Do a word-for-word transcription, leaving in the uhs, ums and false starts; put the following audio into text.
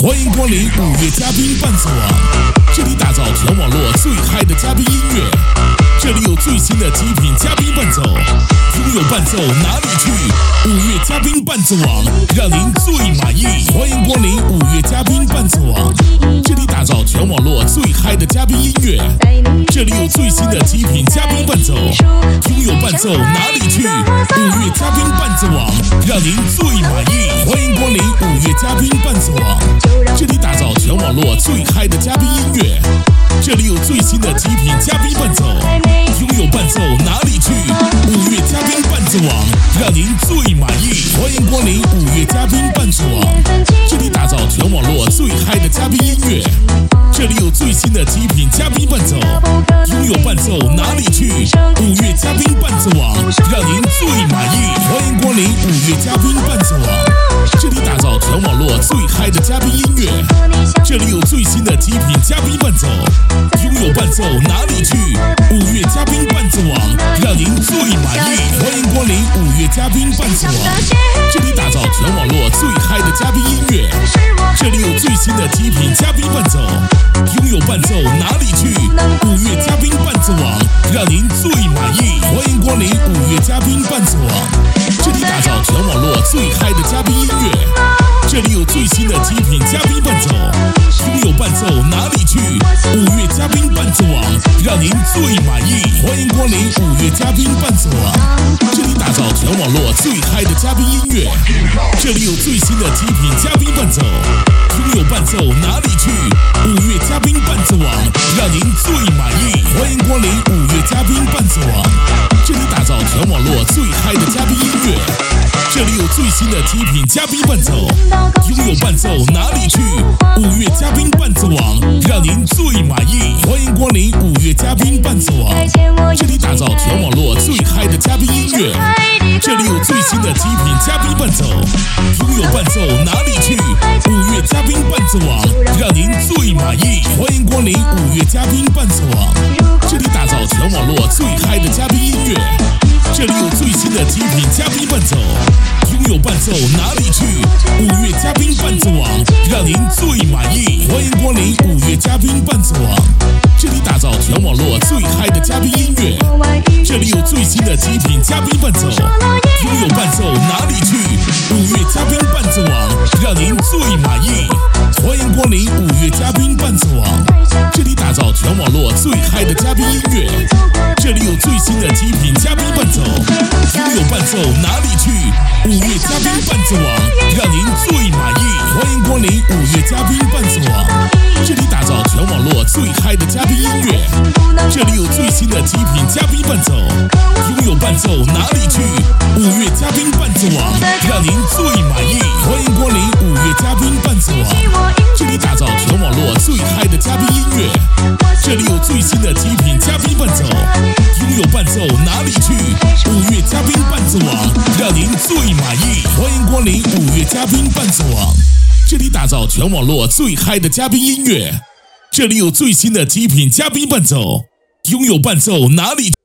欢迎光临五月嘉宾伴奏网，这里打造全网络最嗨的嘉宾音乐，这里有最新的极品嘉宾伴奏，拥有伴奏哪里去？五月嘉宾伴奏网，让您最满意。欢迎光临五月嘉宾伴奏网，这里打造全网络最嗨的嘉宾音乐，这里有最新的极品嘉宾伴奏，拥有伴奏哪里去？五月嘉宾伴奏网，让您最满意。欢迎光临五月嘉宾伴奏网，这里打造全网络最嗨的嘉宾音乐，这里有最新的极品嘉宾伴奏，拥有伴奏哪里去？五月嘉宾伴奏网，让您最满意。欢迎光临五月嘉宾伴奏网，这里打造全网络最嗨的嘉宾音乐，这里有最新的极品嘉宾伴奏，拥有伴奏哪里去？五月嘉宾伴奏网，让您最满意。欢迎光临五月嘉宾伴奏网，这里打造全网络最嗨的嘉宾音乐，这里有最新的极品嘉宾伴奏，拥有伴奏哪里去？五月嘉宾伴奏网，让您最满意。欢迎光临五月嘉宾伴奏网，这里打造全网络最嗨的嘉宾音乐，这里有最新的极品嘉宾伴奏，拥有伴奏哪里去？五月嘉宾伴奏网，让您最满意。欢迎光临五月嘉宾伴奏网，这里打造全网络最嗨的嘉宾音乐，这里有最新的极品嘉宾伴奏，拥有伴奏哪里去？五月嘉宾伴奏网，让您最满意。欢迎光临五月嘉宾伴奏网，这里打造全网络最嗨的嘉宾音乐，这里有最新的极品嘉宾伴奏，拥有伴奏哪里去？五月嘉宾伴奏网，让您最满意。欢迎光临五月嘉宾伴奏网，这里打造全网络最嗨的嘉宾音乐，这里有最新的极品嘉宾伴奏，拥有伴奏哪里去？五月嘉宾伴奏网，让您最满意。欢迎光临五月嘉宾伴奏网，这里打造全网络最嗨的嘉宾音乐，这里有最新的极品嘉宾伴奏，拥有伴奏哪里去？五月嘉宾伴奏网，让您最满意。欢迎光临五月嘉宾伴奏网，这里打造全网络最嗨的嘉宾音乐，这里有最新的极品嘉宾伴奏，拥有伴奏哪里去？五月嘉宾伴奏网，让您最满意。欢迎光临五月嘉宾伴奏网，这里打造全网络最嗨的嘉宾音乐，这里有最新的极品嘉宾伴奏，拥有伴奏哪里去？五月嘉宾伴奏网，让您最满意。欢迎光临五月嘉宾伴奏网，这里打造全网络最嗨的嘉宾音乐，这里有最新的极品嘉宾伴奏，拥有伴奏哪里去？五月嘉宾伴奏网，让您最满意。欢迎光临五月嘉宾伴奏网，这里打造全网络最嗨的嘉宾音乐，这里有最新的极品嘉宾伴奏，拥有伴奏哪里去？五月嘉宾伴奏网，让您最满意。欢迎光临五月嘉宾伴奏网，这里打造全网络最嗨的嘉宾音乐，这里有最新的极品嘉宾伴奏，拥有伴奏哪里去？五月嘉宾伴奏网，让您最满意。欢迎光临五月嘉宾伴奏网，这里打造全网络最嗨的嘉宾音乐，这里有最新的极品嘉宾伴奏，拥有伴奏哪里